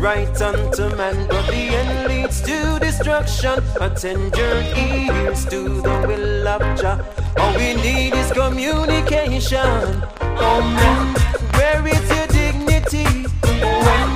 right unto man, but the end leads to destruction. Attend your ears to the will of Jah. All we need is communication. Oh man, where is your dignity when